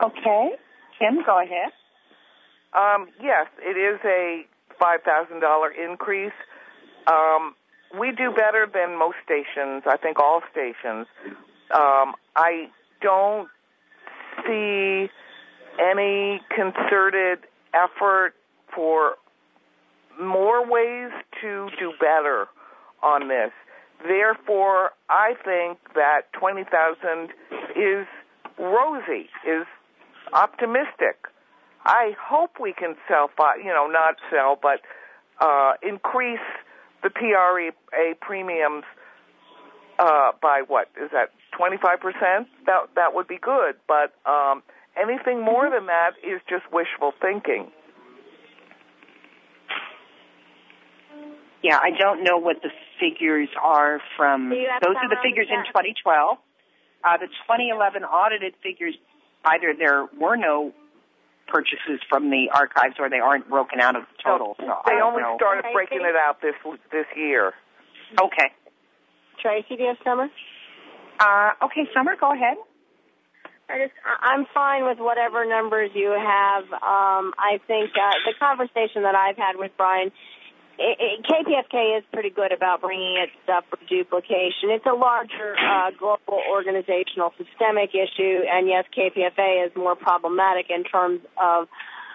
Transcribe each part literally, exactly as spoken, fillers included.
Okay. Kim, go ahead. Um, yes, it is a five thousand dollars increase. Um, we do better than most stations, I think all stations. Um, I don't see any concerted effort for more ways to do better on this. Therefore, I think that twenty thousand is rosy, is optimistic. I hope we can sell, you know, not sell, but uh, increase the P R A premiums uh, by what is that? twenty-five percent? That that would be good, but um, anything more than that is just wishful thinking. Yeah, I don't know what the figures are from. Those are the figures in twenty twelve. Uh, the twenty eleven audited figures, either there were no purchases from the archives or they aren't broken out of the total. So they I only know. started breaking it out this this year. Okay. Tracy, do you have Summer? Uh, okay, Summer, go ahead. I just, I'm fine with whatever numbers you have. Um, I think uh, the conversation that I've had with Brian, it, it, K P F K is pretty good about bringing its stuff for duplication. It's a larger uh, global organizational systemic issue, and yes, K P F A is more problematic in terms of,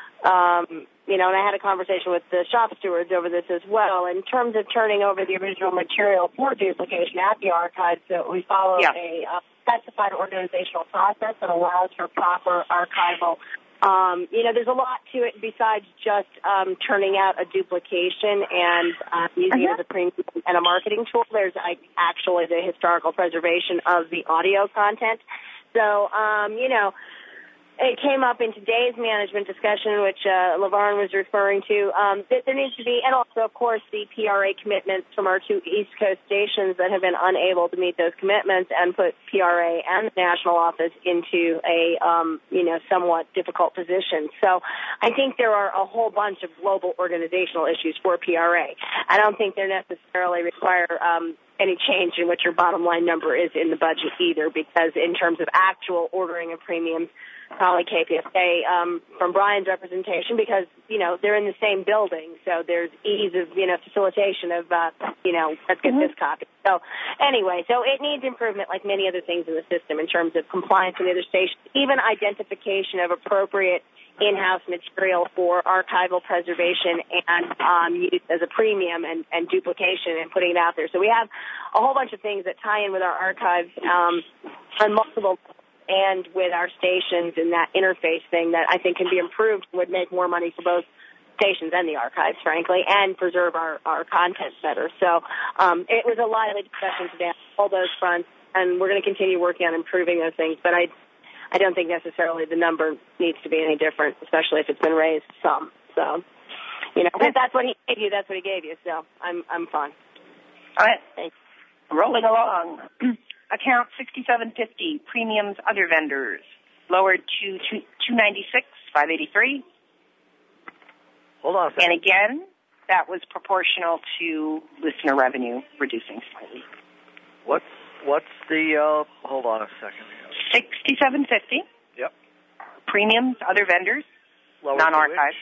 um, you know, and I had a conversation with the shop stewards over this as well. In terms of turning over the original material for duplication at the archives, so we follow yeah. a uh, specified organizational process that allows for proper archival. Um, you know, there's a lot to it besides just um, turning out a duplication and uh, using uh-huh. it as a premium and a marketing tool. There's like, actually the historical preservation of the audio content. So, um, you know, it came up in today's management discussion, which uh, LaVarn was referring to, um, that there needs to be, and also, of course, the P R A commitments from our two East Coast stations that have been unable to meet those commitments and put P R A and the national office into a, um, you know, somewhat difficult position. So I think there are a whole bunch of global organizational issues for P R A. I don't think they necessarily require um, any change in what your bottom line number is in the budget either, because in terms of actual ordering of premiums, probably K P F A um, from Brian's representation, because, you know, they're in the same building, so there's ease of, you know, facilitation of, uh, you know, let's get mm-hmm. this copy. So anyway, so it needs improvement like many other things in the system in terms of compliance with the other stations, even identification of appropriate in-house material for archival preservation and um, use as a premium and, and duplication and putting it out there. So we have a whole bunch of things that tie in with our archives um, on multiple and with our stations and that interface thing that I think can be improved, would make more money for both stations and the archives, frankly, and preserve our, our content better. So um, it was a lively discussion today on all those fronts, and we're going to continue working on improving those things. But I I don't think necessarily the number needs to be any different, especially if it's been raised some. So, you know, if that's what he gave you, that's what he gave you. So I'm I'm fine. All right. Thanks. Rolling along. Account sixty-seven fifty, premiums, other vendors, lowered to two ninety-six, five eighty-three. Hold on a second. And again, that was proportional to listener revenue reducing slightly. What? What's the? Uh, hold on a second. Sixty-seven fifty. Yep. Premiums, other vendors, lowered non-archived.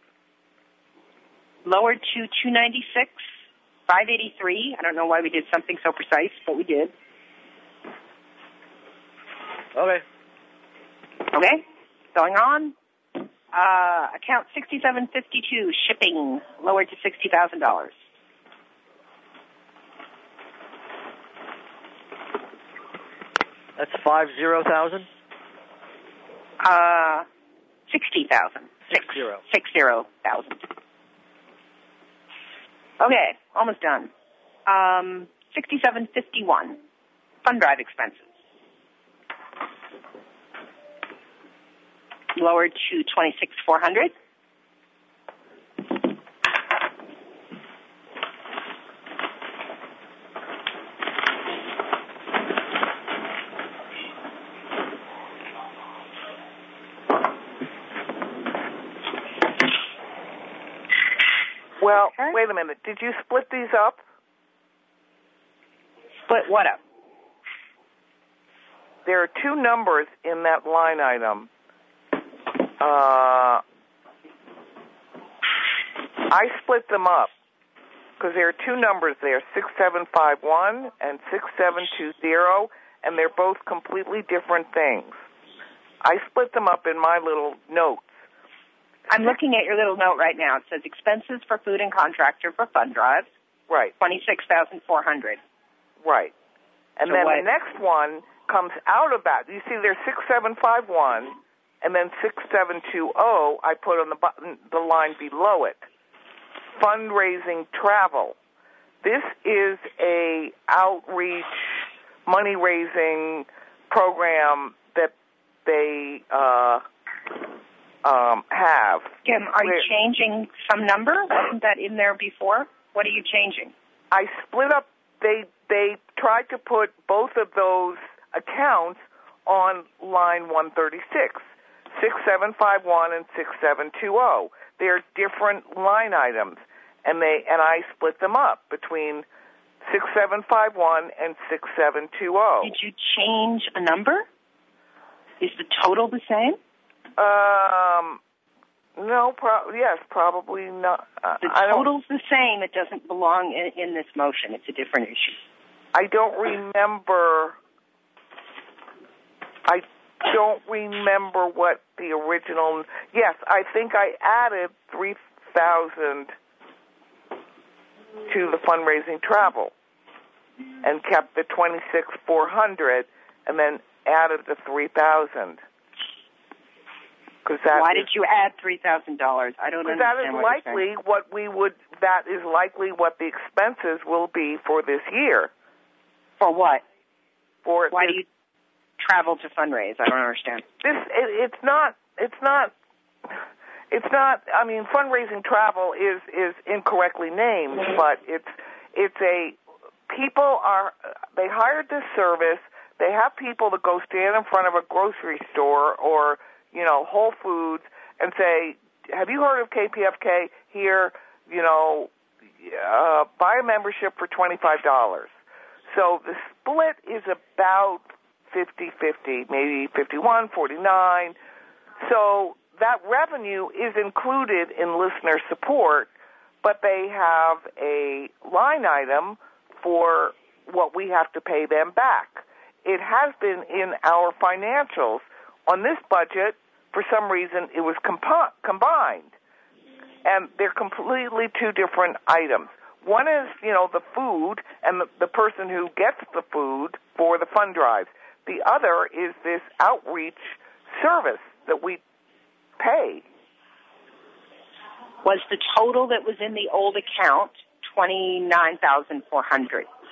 Lowered to two ninety-six, five eighty-three. I don't know why we did something so precise, but we did. Okay. Okay. Going on. Uh, account sixty-seven fifty-two, shipping, lowered to sixty thousand dollars. That's five zero thousand? Uh, sixty thousand. Six zero. Six zero thousand. Okay, almost done. Um, sixty-seven fifty-one, fund drive expenses. Lowered to twenty-six four hundred. Well, okay. Wait a minute. Did you split these up? Split what up? There are two numbers in that line item. Uh, I split them up because there are two numbers there, six seven five one and six seven two zero, and they're both completely different things. I split them up in my little notes. I'm looking at your little note right now. It says expenses for food and contractor for fund drives. Right. twenty-six thousand four hundred dollars. Right. And so then what? the next one comes out of that. You see there's six seven five one and then six seven two zero I put on the button, the line below it. Fundraising travel. This is a outreach, money-raising program that they uh, um, have. Kim, are you changing some number? Wasn't that in there before? What are you changing? I split up. They they tried to put both of those accounts on line one thirty-six, six seven five one and six seven two zero. They're different line items, and they and I split them up between six seven five one and six seven two zero. Did you change a number? Is the total the same? Um, no, pro- yes, probably not. Uh, the total's the same. It doesn't belong in, in this motion. It's a different issue. I don't remember. I don't remember what the original. Yes, I think I added three thousand to the fundraising travel, and kept the twenty six four hundred, and then added the three thousand. Why did you add three thousand dollars? I don't understand. That is what likely what we would. That is likely what the expenses will be for this year. For what? For why this, do you travel to fundraise? I don't understand. This it, it's not. It's not. It's not. I mean, fundraising travel is is incorrectly named, but it's it's a people are they hired this service. They have people that go stand in front of a grocery store or, you know, Whole Foods and say, have you heard of K P F K? Here, you know, uh, buy a membership for twenty-five dollars. So the split is about fifty-fifty, maybe fifty-one forty-nine. So that revenue is included in listener support, but they have a line item for what we have to pay them back. It has been in our financials. On this budget, for some reason, it was comp- combined. And they're completely two different items. One is, you know, the food and the, the person who gets the food for the fund drives. The other is this outreach service that we pay. Was the total that was in the old account twenty-nine thousand four hundred dollars?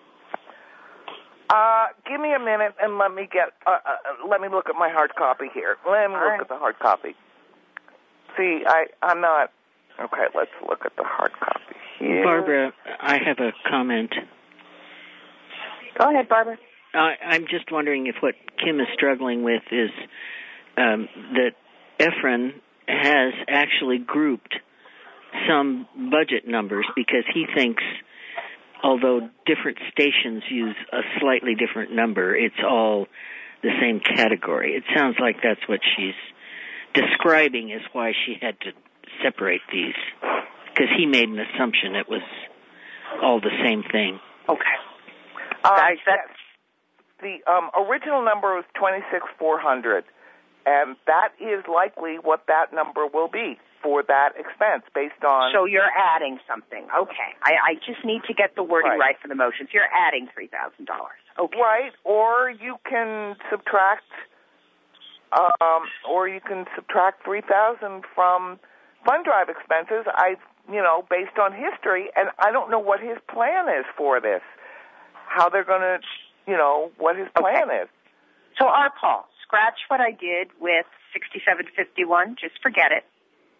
Uh, give me a minute and let me get, uh, uh, let me look at my hard copy here. Let me All look right. at the hard copy. See, I, I'm not, okay, let's look at the hard copy here. Barbara, I have a comment. Go ahead, Barbara. Uh, I'm just wondering if what Kim is struggling with is um, that Efren has actually grouped some budget numbers because he thinks although different stations use a slightly different number, it's all the same category. It sounds like that's what she's describing is why she had to separate these, because he made an assumption it was all the same thing. Okay. Um, Guys, that's... The um, original number was twenty-six four hundred, and that is likely what that number will be for that expense based on... So you're adding something. Okay. I, I just need to get the wording right, right for the motions. You're adding three thousand dollars. Okay. Right, or you can subtract, um, or you can subtract three thousand dollars from fund drive expenses, I, you know, based on history, and I don't know what his plan is for this, how they're going to, you know, what his plan okay. is. So, our Paul, scratch what I did with sixty-seven fifty-one, just forget it.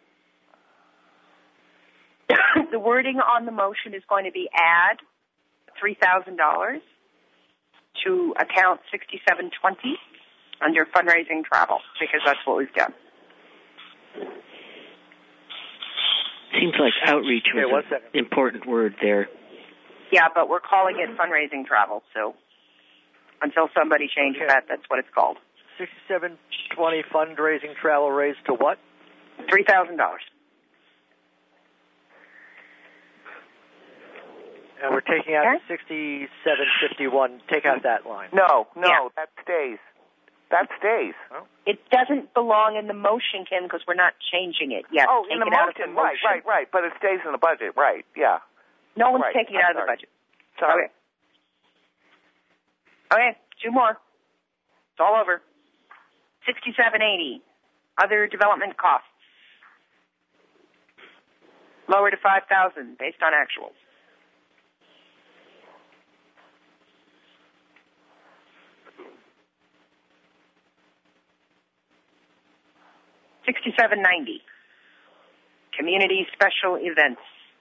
The wording on the motion is going to be add three thousand dollars to account sixty-seven twenty under fundraising travel, because that's what we've done. Seems like outreach was okay, an important word there. Yeah, but we're calling it fundraising travel, so until somebody changes okay. that, that's what it's called. sixty-seven twenty fundraising travel raised to what? three thousand dollars. And we're taking out Okay. sixty-seven fifty-one. Take out that line. No, no, Yeah. that stays. That stays. Oh. It doesn't belong in the motion, Kim, because we're not changing it. Yes, Oh, take in the it out of the motion, right, motion. right, right. But it stays in the budget, right? Yeah. No one's Right. taking it I'm out of the sorry. budget. Sorry. Okay. Okay, two more. It's all over. sixty-seven eighty. Other development costs. Lower to five thousand based on actuals. sixty-seven ninety. Community special events.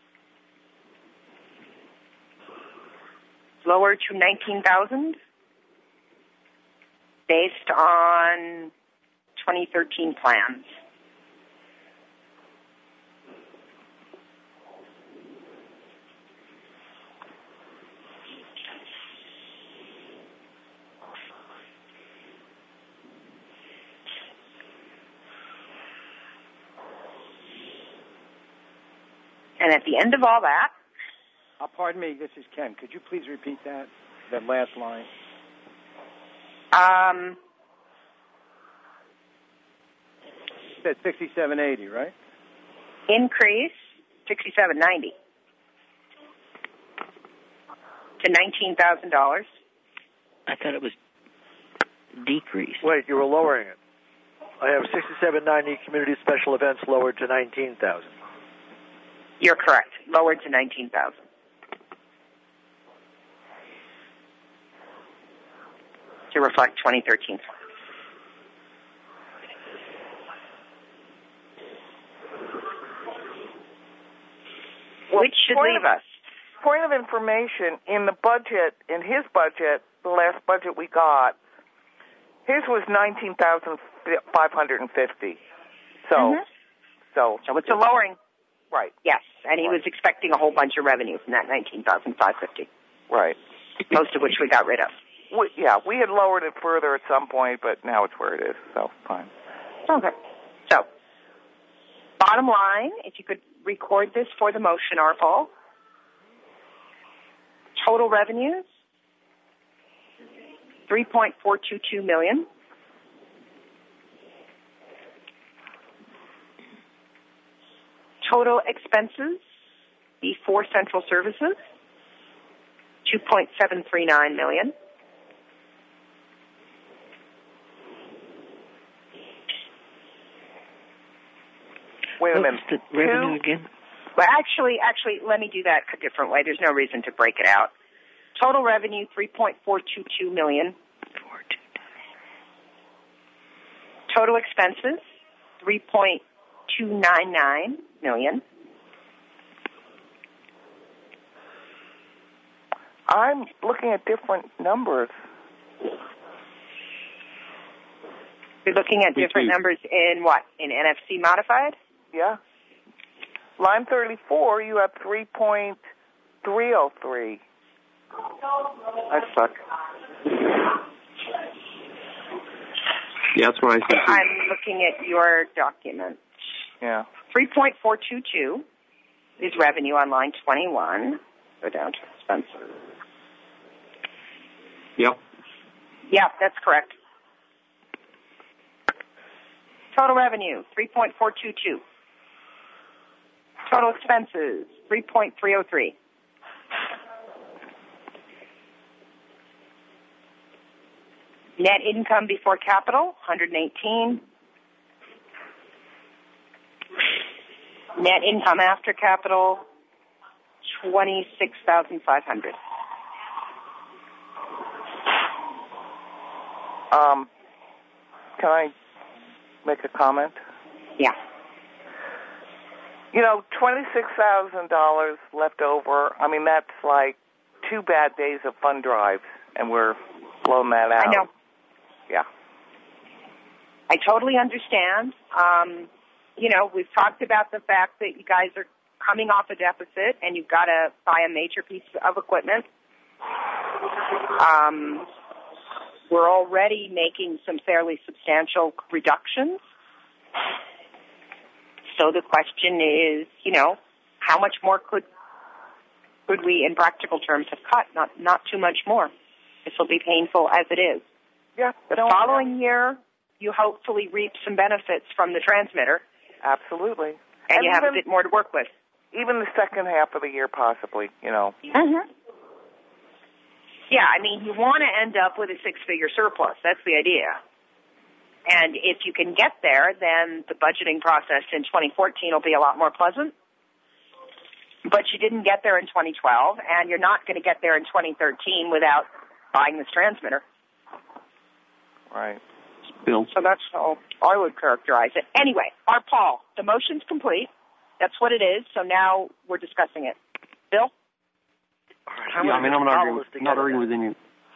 Lower to nineteen thousand based on twenty thirteen plans. And at the end of all that, Uh, pardon me, this is Ken. Could you please repeat that, that last line? um, You said sixty-seven eighty, right? increase sixty-seven ninety to nineteen thousand dollars. I thought it was decrease. Wait, you were lowering it. I have sixty-seven ninety community special events lowered to nineteen thousand. You're correct. Lowered to nineteen thousand. To reflect twenty thirteen. Which should point leave of, us. Point of information, in the budget, in his budget, the last budget we got, his was nineteen thousand five hundred fifty. So, Mhm. so, So it's a lowering. right, Yes, and he Right. was expecting a whole bunch of revenue from that nineteen thousand five hundred fifty, right. most of which we got rid of. We, yeah, we had lowered it further at some point, but now it's where it is, so fine. Okay. So, bottom line, if you could record this for the motion, Arpaul. Total revenues, three point four two two million dollars. Total expenses before central services, two point seven three nine million dollars. Wait a What minute. was the revenue again? Well, actually, actually, let me do that a different way. There's no reason to break it out. Total revenue, three point four two two million dollars. Total expenses, three point two nine nine million dollars. I'm looking at different numbers. You're looking at Me different too. numbers in what? In N F C modified? Yeah. Line thirty-four, you have three point three oh three. Let's look. Yeah, that's what I said. I'm looking at your document. Yeah. three point four two two is revenue on line twenty-one. Go down to expenses. Yep. Yeah, that's correct. Total revenue, three point four two two. Total expenses, three point three oh three. Net income before capital, one hundred eighteen. Net income after capital, twenty-six thousand five hundred. Um, can I make a comment? Yeah. You know, twenty-six thousand dollars left over. I mean, that's like two bad days of fund drives, and we're blowing that out. I know. Yeah. I totally understand. Um, you know, we've talked about the fact that you guys are coming off a deficit and you've got to buy a major piece of equipment. Um, we're already making some fairly substantial reductions. So the question is, you know, how much more could could we, in practical terms, have cut? Not not too much more. This will be painful as it is. Yeah. The following year, you hopefully reap some benefits from the transmitter. Absolutely. And, and you even, have a bit more to work with. Even the second half of the year, possibly, you know. Mm-hmm. Yeah, I mean, you want to end up with a six-figure surplus. That's the idea. And if you can get there, then the budgeting process in twenty fourteen will be a lot more pleasant. But you didn't get there in twenty twelve, and you're not going to get there in twenty thirteen without buying this transmitter. Right. Bill. So that's how I would characterize it. Anyway, our Paul, the motion's complete. That's what it is. So now we're discussing it. Bill? Right, yeah, I mean, I'm not arguing, not arguing with any.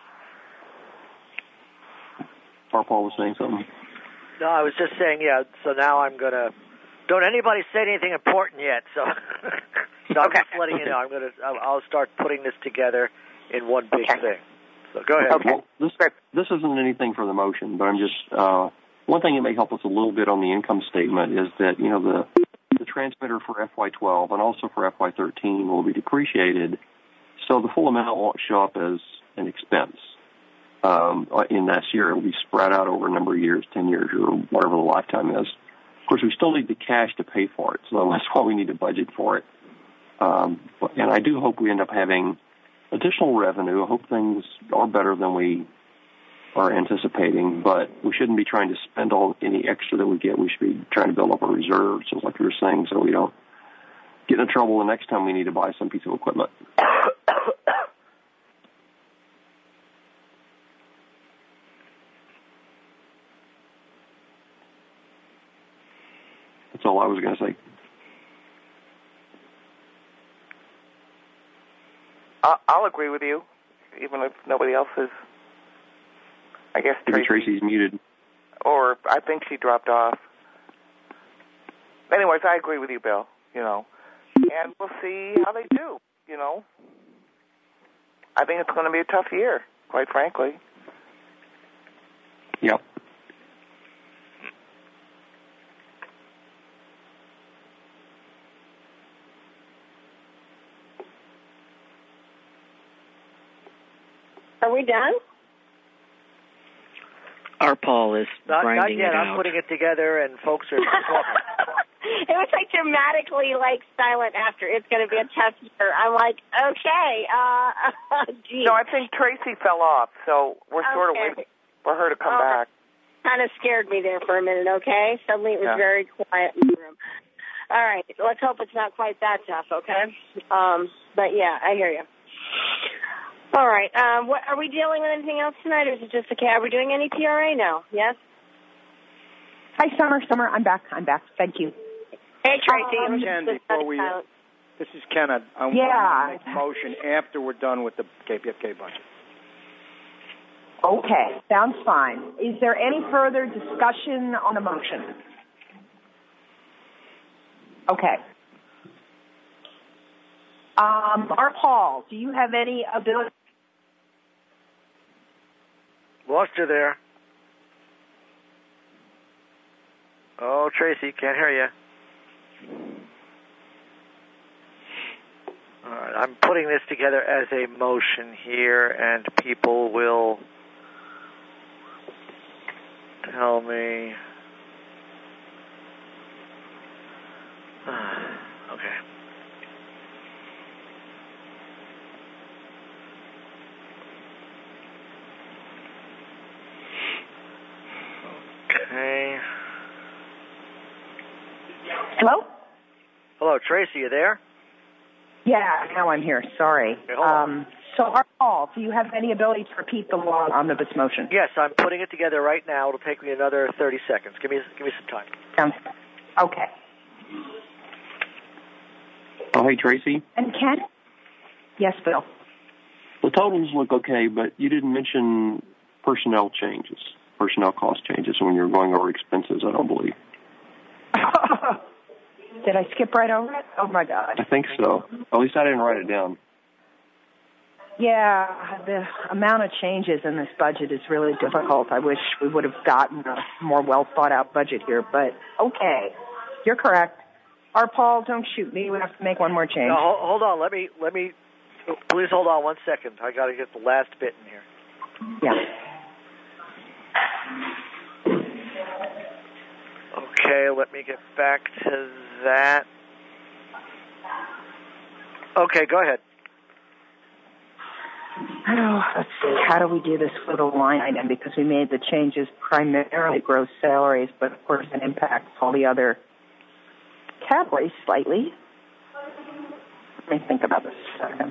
Our Paul was saying something. No, I was just saying, yeah, so now I'm going to... Don't anybody say anything important yet, so, so I'm okay. just letting you know. I'm going to, I'll start putting this together in one big okay. thing. So go ahead. Okay. Well, this, this isn't anything for the motion, but I'm just, uh, one thing that may help us a little bit on the income statement is that, you know, the, the transmitter for F Y twelve and also for F Y thirteen will be depreciated, so the full amount won't show up as an expense. Um, in that year, it will be spread out over a number of years, ten years or whatever the lifetime is. Of course, we still need the cash to pay for it, so that's why we need to budget for it. Um, and I do hope we end up having additional revenue. I hope things are better than we are anticipating, but we shouldn't be trying to spend all any extra that we get. We should be trying to build up our reserves, just like you were saying, so we don't get in trouble the next time we need to buy some piece of equipment. That's all I was going to say. I'll agree with you, even if nobody else is. I guess Tracy, Tracy, Tracy's muted. Or I think she dropped off. Anyways, I agree with you, Bill, you know. And we'll see how they do, you know. I think it's going to be a tough year, quite frankly. Yep. Are we done? Our Paul is not, grinding not yet. it I'm out. putting it together, and folks are. It was like dramatically like silent after. It's going to be a tough year. I'm like, okay. Uh, geez. No, I think Tracy fell off, so we're okay. sort of waiting for her to come oh, back. Kind of scared me there for a minute. Okay, suddenly it was yeah. very quiet in the room. All right, let's hope it's not quite that tough. Okay, um, but yeah, I hear you. All right. Um, what, are we dealing with anything else tonight, or is it just okay? Are we doing any P R A now? Yes? Hi, Summer. Summer, I'm back. I'm back. Thank you. Hey, Tracy. Um, Ken, before we, uh, this is Ken. I, I yeah. want to make a motion after we're done with the K P F K budget. Okay. Sounds fine. Is there any further discussion on the motion? Okay. Um, our Paul, do you have any ability? Lost you there. Oh, Tracy, can't hear you. All right, I'm putting this together as a motion here, and people will tell me. Okay. Okay. Hello? Hello, Tracy, you there? Yeah, now I'm here. Sorry. Okay, hold on. Um, so, our Paul, do you have any ability to repeat the long omnibus motion? Yes, I'm putting it together right now. It'll take me another thirty seconds. Give me, give me some time. Sounds okay. Oh, hey, Tracy. And Ken? Yes, Bill. The totals look okay, but you didn't mention personnel changes, personnel cost changes when you're going over expenses, I don't believe. Did I skip right over it? Oh, my God. I think so. At least I didn't write it down. Yeah, the amount of changes in this budget is really difficult. I wish we would have gotten a more well thought out budget here, but okay, you're correct. Our Paul, don't shoot me. We have to make one more change. No, hold on. Let me, let me, please hold on one second. I got to get the last bit in here. Yeah. Okay, let me get back to that. Okay, go ahead. Oh, let's see. How do we do this for the line item? Because we made the changes primarily gross salaries, but of course it impacts all the other categories slightly. Let me think about this a second.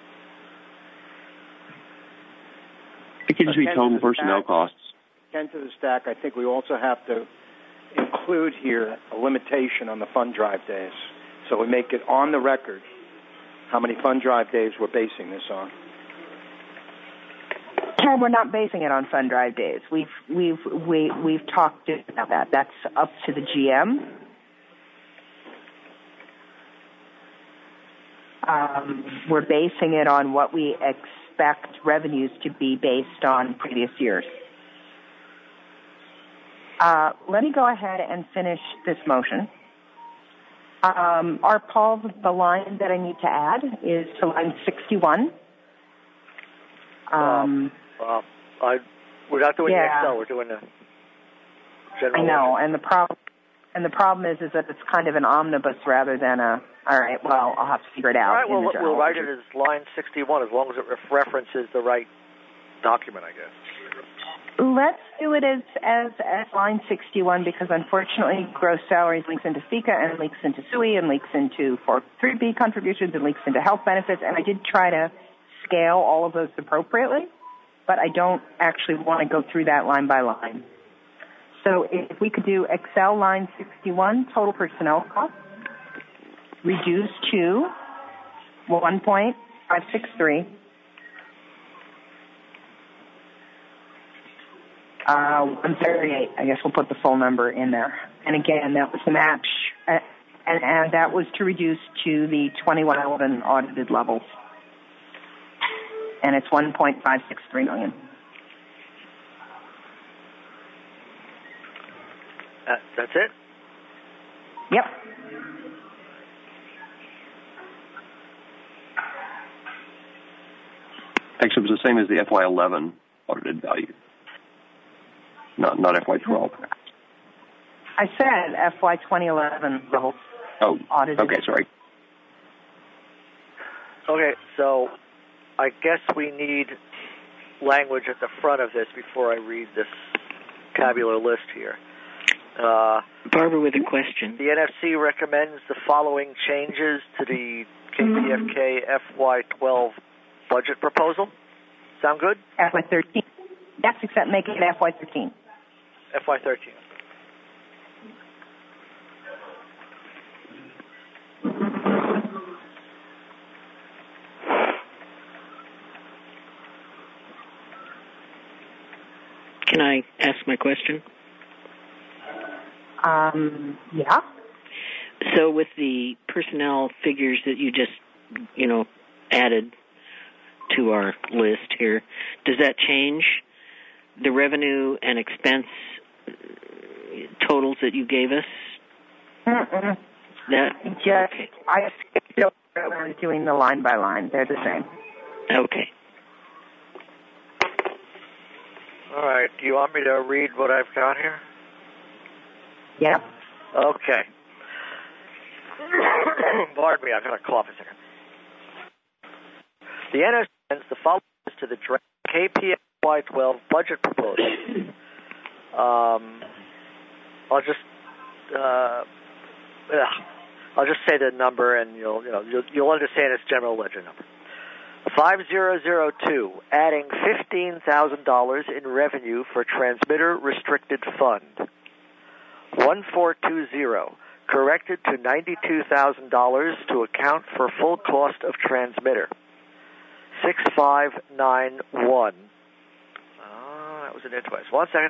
It could just be total personnel costs. Ken, to the stack, I think we also have to include here a limitation on the fund drive days. So we make it on the record how many fund drive days we're basing this on. Ken, we're not basing it on fund drive days. We've we've we, we've talked about that. That's up to the G M. Um, we're basing it on what we expect revenues to be based on previous years. Uh, let me go ahead and finish this motion. Um, our Paul, the line that I need to add is to line sixty-one. Um, uh, I, we're not doing yeah. the Excel. We're doing the general. I know, line. and the problem and the problem is is that it's kind of an omnibus rather than a. All right, well, I'll have to figure it out. All right, well, we'll write it as line sixty-one as long as it references the right document, I guess. Let's do it as, as as line sixty-one because unfortunately gross salaries links into FICA and links into S U I and links into four oh three B contributions and links into health benefits, and I did try to scale all of those appropriately, but I don't actually want to go through that line by line. So if we could do Excel line sixty-one, total personnel costs, reduced to one point five six three. Uh, one thirty-eight. I guess we'll put the full number in there. And again, that was the match, uh, and, and that was to reduce to the twenty-one eleven audited levels. And it's one point five six three million. Uh, that's it? Yep. Actually, it was the same as the F Y eleven audited value. Not not F Y twelve. I said F Y twenty eleven levels. Oh, audited. Okay, sorry. Okay, so I guess we need language at the front of this before I read this tabular list here. Uh, Barbara with a question. The N F C recommends the following changes to the K P F K F Y twelve budget proposal. Sound good? F Y thirteen. Yes, except make it F Y thirteen. F Y thirteen. Can I ask my question? Um, yeah. So with the personnel figures that you just, you know, added to our list here, does that change the revenue and expense totals that you gave us? Mm-mm. That just okay. I skipped over doing the line by line. They're the same. Okay. All right. Do you want me to read what I've got here? Yep. Okay. Pardon me, I've got a cough a second. The N S C sends the following to the draft K P F Y twelve budget proposal. Um, I'll just uh, I'll just say the number, and you'll you know you'll, you'll understand its general ledger number. Five zero zero two, adding fifteen thousand dollars in revenue for transmitter restricted fund. One four two zero, corrected to ninety two thousand dollars to account for full cost of transmitter. Six five nine one. Oh, that was in there twice. One second.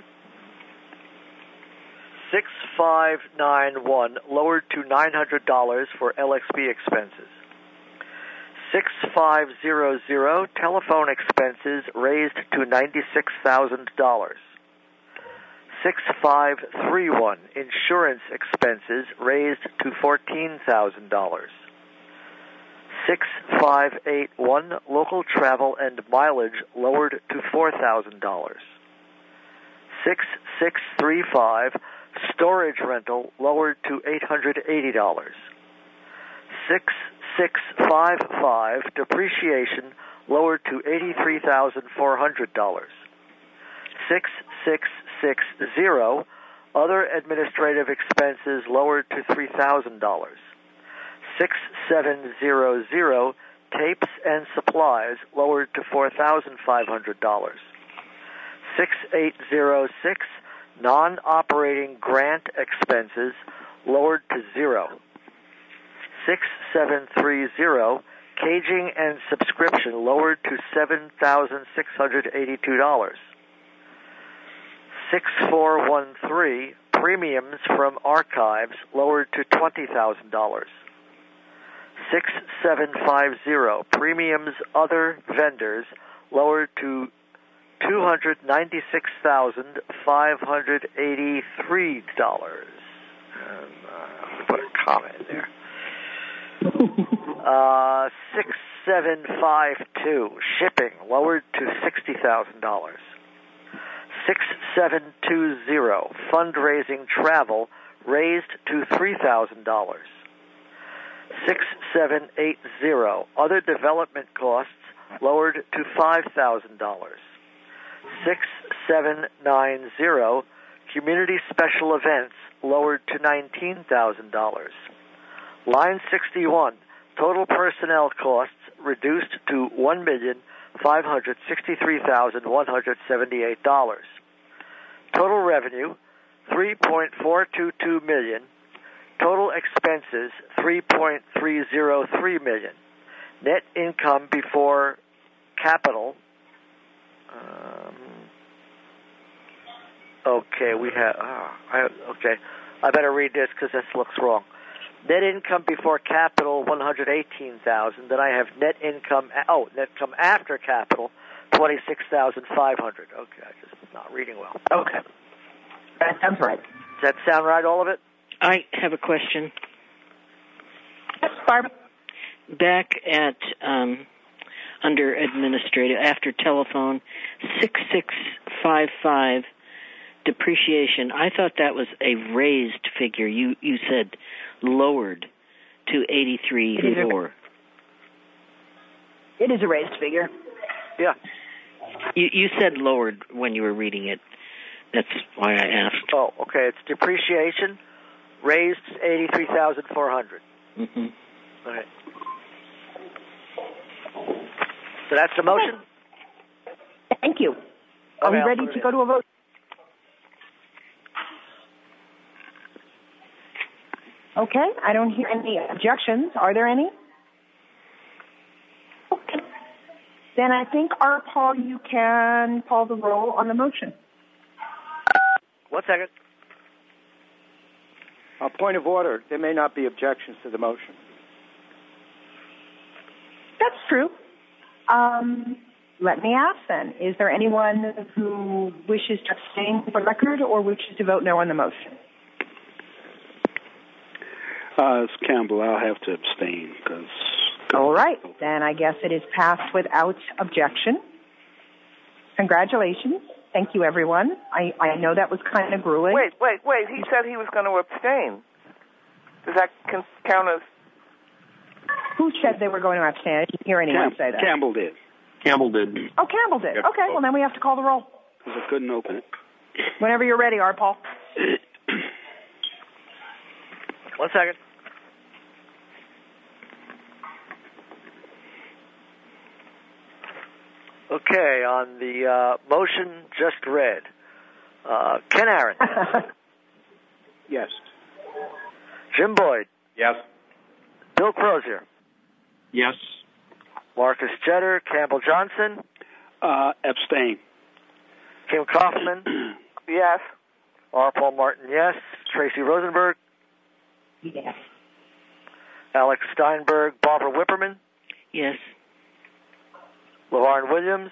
Six five nine one, lowered to nine hundred dollars for L X B expenses. six five zero zero, telephone expenses raised to ninety-six thousand dollars. six five three one, insurance expenses raised to fourteen thousand dollars. six five eight one, local travel and mileage lowered to four thousand dollars. six six three five, storage rental lowered to eight hundred eighty dollars. six six five five, depreciation lowered to eighty-three thousand four hundred dollars. six six six zero, other administrative expenses lowered to three thousand dollars. six seven zero zero, tapes and supplies lowered to four thousand five hundred dollars. six eight zero six, non-operating grant expenses lowered to zero. six seven three zero, caging and subscription lowered to seven thousand six hundred eighty-two dollars. six four one three, premiums from archives lowered to twenty thousand dollars. six seven five zero, premiums other vendors lowered to two hundred ninety-six thousand five hundred eighty-three dollars. Um, uh, put a comma in there. Uh, six seven five two, shipping lowered to sixty thousand dollars. six seven two zero, fundraising travel raised to three thousand dollars. six seven eight zero, other development costs lowered to five thousand dollars. six seven nine zero, community special events lowered to nineteen thousand dollars. Line sixty-one, total personnel costs reduced to one million five hundred sixty-three thousand one hundred seventy-eight dollars. Total revenue, three point four two two million dollars. Total expenses, three point three zero three million dollars. Net income before capital. Um, okay, we have. Oh, I, okay, I better read this because this looks wrong. Net income before capital, one hundred eighteen thousand dollars. Then I have net income. Oh, net income after capital, twenty-six thousand five hundred dollars. Okay, I just not reading well. Okay, that sounds right. Does that sound right? All of it? I have a question. Yes, Barb. Back at um, under administrative, after telephone, six six five five, depreciation. I thought that was a raised figure. You you said lowered to eighty-three four. It is a raised figure. Yeah. You you said lowered when you were reading it. That's why I asked. Oh, okay. It's depreciation raised eighty-three thousand four hundred. Mm-hmm. All right. So that's the motion? Thank you. Are Okay, we ready to go to a vote? Okay, I don't hear any objections. Are there any? Okay. Then I think, our Paul, you can call the roll on the motion. One second. A point of order. There may not be objections to the motion. That's true. Um, let me ask then, is there anyone who wishes to abstain for the record or wishes to vote no on the motion? Uh, it's Campbell. I'll have to abstain because. All right, then I guess it is passed without objection. Congratulations. Thank you, everyone. I, I know that was kind of grueling. Wait, wait, wait. He said he was going to abstain. Does that count as... Who said they were going to abstain? I didn't hear anyone Cam- say that. Campbell did. Campbell did. Oh, Campbell did. Okay, well, then we have to call the roll. Because I couldn't open it. Whenever you're ready, Art Paul. One second. Okay, on the uh, motion just read, uh, Ken Aaron. Yes. Jim Boyd. Yes. Bill Crozier. Yes. Marcus Jeter. Campbell Johnson. Uh, abstain. Kim Kaufman. Yes. R. Paul Martin, yes. Tracy Rosenberg. Yes. Alex Steinberg. Barbara Whipperman. Yes. LaVarn Williams?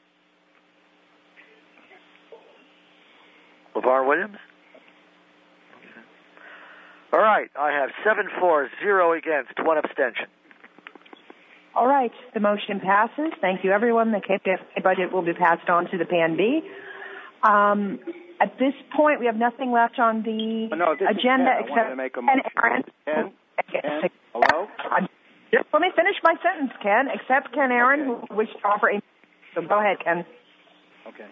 LaVarn Williams? Okay. All right. I have seven for, zero against, one abstention. All right. The motion passes. Thank you, everyone. The K P F K budget will be passed on to the P N B. Um, at this point, we have nothing left on the oh, no, this agenda is Ken. except I to make a motion. Ken. Ken? Ken? Hello? Just let me finish my sentence, Ken. Except Ken Aaron, okay. who wished to offer a... So go ahead, Ken. Okay.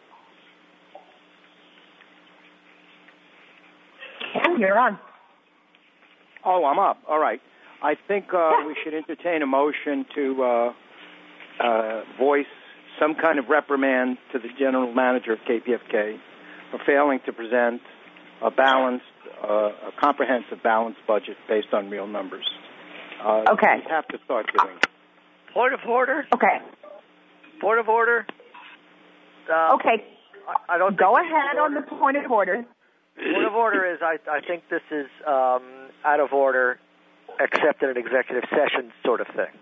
Ken, you're on. Oh, I'm up. All right. I think uh, yeah. we should entertain a motion to uh, uh, voice some kind of reprimand to the general manager of K P F K for failing to present a balanced, uh, a comprehensive balanced budget based on real numbers. Uh, okay. We have to start doing it. Point of order? Okay. Point of order? Uh, okay. I, I don't Go ahead on the point of order. Point of order is I, I think this is um, out of order, except in an executive session sort of thing.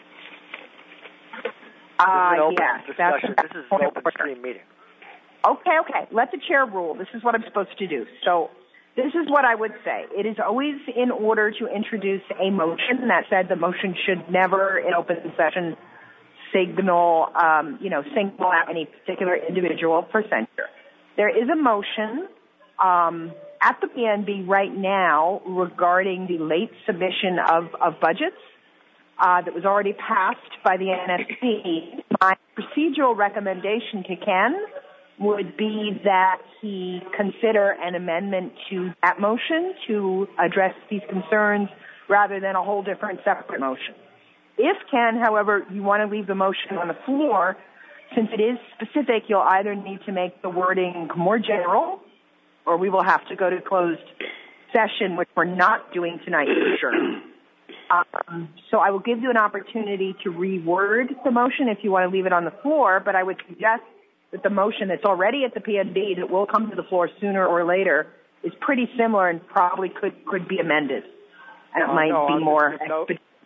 Uh, this is an open yes, discussion. That's this is an open stream meeting. Okay, okay. Let the chair rule. This is what I'm supposed to do. So this is what I would say. It is always in order to introduce a motion. That said, the motion should never, in open session, signal, um, you know, single out any particular individual for censure. There is a motion um, at the P N B right now regarding the late submission of, of budgets uh, that was already passed by the N F C. My procedural recommendation to Ken would be that he consider an amendment to that motion to address these concerns rather than a whole different separate motion. If, Ken, however, you want to leave the motion on the floor, since it is specific, you'll either need to make the wording more general or we will have to go to closed session, which we're not doing tonight for sure. Um, so I will give you an opportunity to reword the motion if you want to leave it on the floor, but I would suggest that the motion that's already at the P N B that will come to the floor sooner or later is pretty similar and probably could, could be amended. And it uh, might no, be I'm more... No.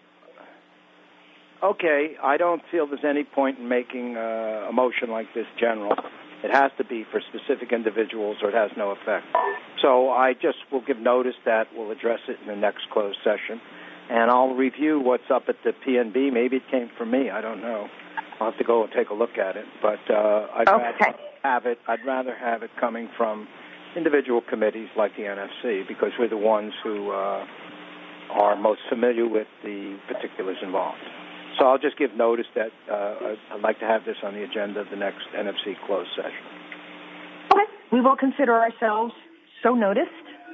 Okay, I don't feel there's any point in making uh, a motion like this general. It has to be for specific individuals or it has no effect. So I just will give notice that we'll address it in the next closed session. And I'll review what's up at the P N B. Maybe it came from me. I don't know. I'll have to go and take a look at it. But uh, I'd okay. rather have it. I'd rather have it coming from individual committees like the N F C because we're the ones who uh, are most familiar with the particulars involved. So I'll just give notice that uh, I'd like to have this on the agenda of the next N F C closed session. Okay. We will consider ourselves so noticed.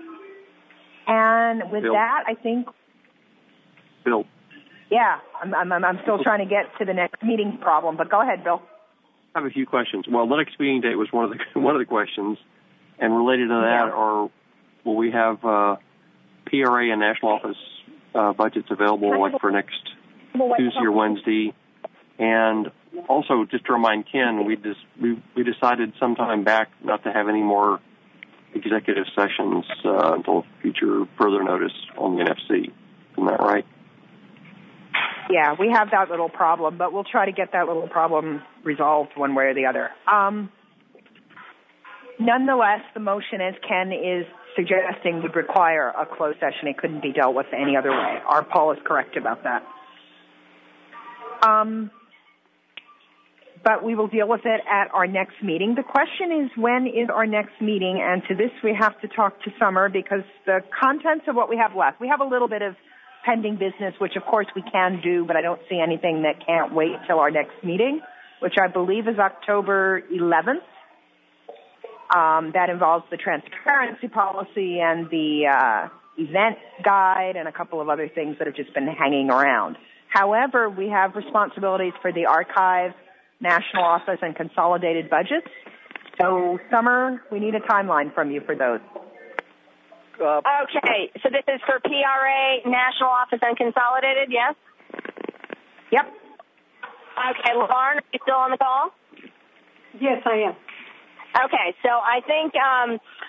And with Bill. that, I think... Bill. Yeah, I'm, I'm, I'm still trying to get to the next meeting problem, but go ahead, Bill. I have a few questions. Well, the next meeting date was one of the one of the questions, and related to that yeah. are, will we have uh, P R A and national office uh, budgets available like for next Tuesday or Wednesday? And also, just to remind Ken, we just we we decided sometime back not to have any more executive sessions uh, until future further notice on the N F C. Isn't that right? Yeah, we have that little problem, but we'll try to get that little problem resolved one way or the other. Um, nonetheless, the motion, as Ken is suggesting, would require a closed session. It couldn't be dealt with any other way. Our Paul is correct about that. Um, but we will deal with it at our next meeting. The question is, when is our next meeting? And to this, we have to talk to Summer because the contents of what we have left, we have a little bit of pending business, which of course we can do, but I don't see anything that can't wait till our next meeting, which I believe is October eleventh. Um, that involves the transparency policy and the uh, event guide and a couple of other things that have just been hanging around. However, we have responsibilities for the archive, national office, and consolidated budgets. So, Summer, we need a timeline from you for those. Uh, okay, so this is for P R A, National Office, and Consolidated, yes? Yep. Okay, LaVarn, are you still on the call? Yes, I am. Okay, so I think um,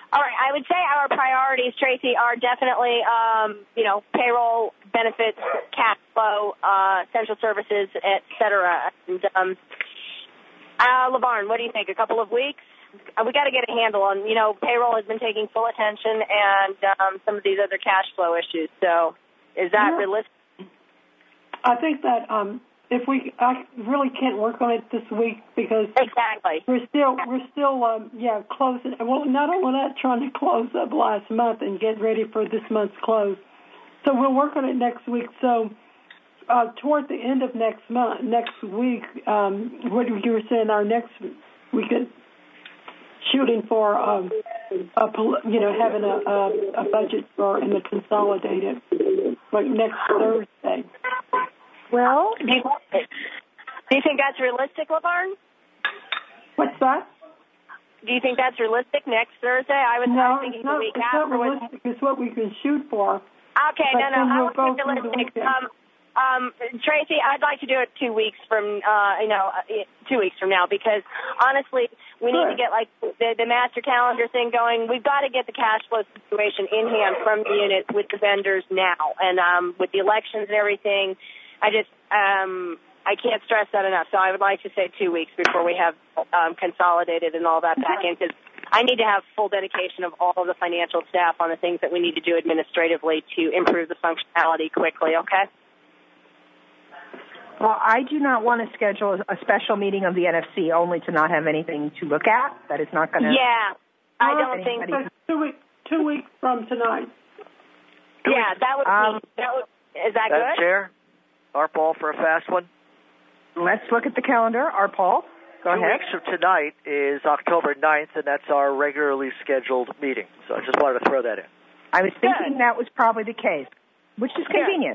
All right, I would say our priorities, Tracy, are definitely, um, you know, payroll, benefits, cash flow, uh, essential services, et cetera. And, um, uh, LaVarn, what do you think? A couple of weeks? Uh, we got to get a handle on, you know, payroll has been taking full attention and um, some of these other cash flow issues. So is that yeah. realistic? I think that um, if we, I really can't work on it this week because exactly we're still we're still um, yeah closing. Well, not only that, trying to close up last month and get ready for this month's close. So we'll work on it next week. So uh, toward the end of next month, next week, um, what you were saying, our next we could shooting for um, a, you know having a, a, a budget for in the consolidated like next Thursday. Well, do you, do you think that's realistic, LaVarn? What's that? Do you think that's realistic next Thursday? I was no, thinking it's not, the week it's after. not realistic. It's what we can shoot for. Okay, but no, no, I we'll was realistic. Um, um, Tracy, I'd like to do it two weeks from, uh, you know, two weeks from now because honestly, we need Good. to get like the, the master calendar thing going. We've got to get the cash flow situation in hand from the units with the vendors now, and um, with the elections and everything. I just, um, I can't stress that enough. So I would like to say two weeks before we have um, consolidated and all that back in, because I need to have full dedication of all of the financial staff on the things that we need to do administratively to improve the functionality quickly, okay? Well, I do not want to schedule a special meeting of the N F C only to not have anything to look at. That is not going to... Yeah, I don't think... Two weeks, two weeks from tonight. Yeah, that would be... Um, that would, is that Madam good? Chair, our Paul for a fast one. Let's look at the calendar. Our Paul, go Two ahead. weeks from tonight is October ninth, and that's our regularly scheduled meeting. So I just wanted to throw that in. I was thinking Good. that was probably the case, which is convenient.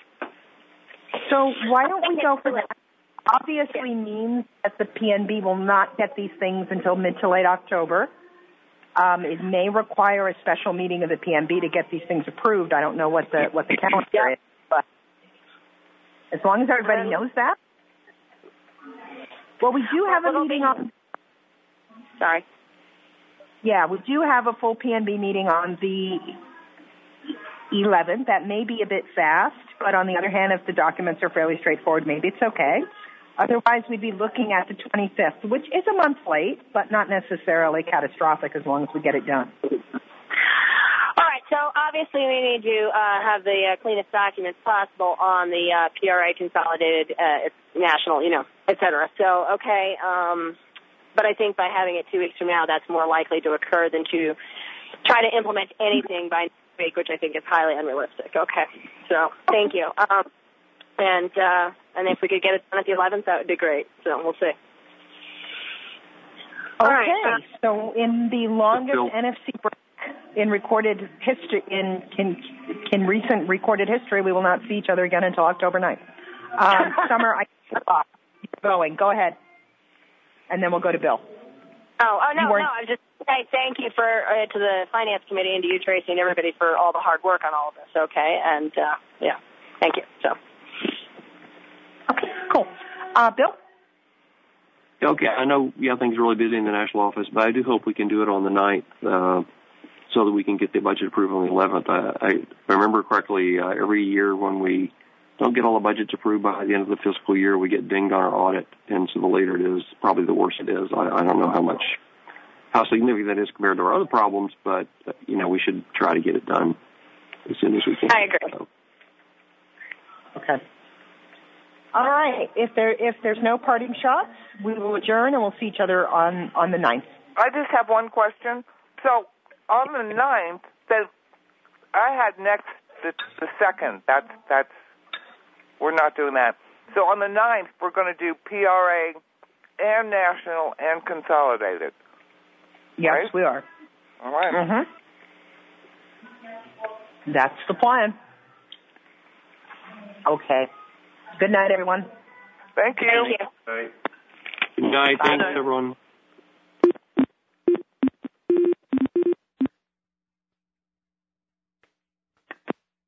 So why don't we go for that? Obviously means that the P N B will not get these things until mid to late October. Um, it may require a special meeting of the P N B to get these things approved. I don't know what the what the calendar Yeah. is, but as long as everybody knows that. Well, we do have a meeting on... Sorry. Yeah, we do have a full P N B meeting on the eleventh. That may be a bit fast, but on the other hand, if the documents are fairly straightforward, maybe it's okay. Otherwise, we'd be looking at the twenty-fifth, which is a month late, but not necessarily catastrophic as long as we get it done. All right, so obviously we need to uh, have the uh, cleanest documents possible on the uh, P R A consolidated uh, national, you know, et cetera. So, okay, um, but I think by having it two weeks from now, that's more likely to occur than to try to implement anything by next week, which I think is highly unrealistic. Okay, so thank you. Um, and uh, and if we could get it done at the eleventh, that would be great. So we'll see. Okay, right, uh, so in the longest N F C break in recorded history, in, in in recent recorded history, we will not see each other again until October ninth. Um, Summer, I you're going. Go ahead, and then we'll go to Bill. Oh, oh no, no. I was just saying thank you for uh, to the finance committee and to you, Tracy, and everybody for all the hard work on all of this. Okay, and uh, yeah, thank you. So. Okay, cool. Uh, Bill? Okay, I know, yeah, things are really busy in the national office, but I do hope we can do it on the ninth uh, so that we can get the budget approved on the eleventh. I, I remember correctly, uh, every year when we don't get all the budgets approved by the end of the fiscal year, we get dinged on our audit, and so the later it is, probably the worse it is. I, I don't know how much, how significant that is compared to our other problems, but, uh, you know, we should try to get it done as soon as we can. I agree. So. Okay. All right. If there if there's no parting shots, we will adjourn and we'll see each other on, on the ninth. I just have one question. So on the ninth, that I had next the, the second. That's that's we're not doing that. So on the ninth, we're going to do P R A and national and consolidated. Yes, right? we are. All right. Mm-hmm. That's the plan. Okay. Good night, everyone. Thank you. Thank you. Good night. Thanks, everyone.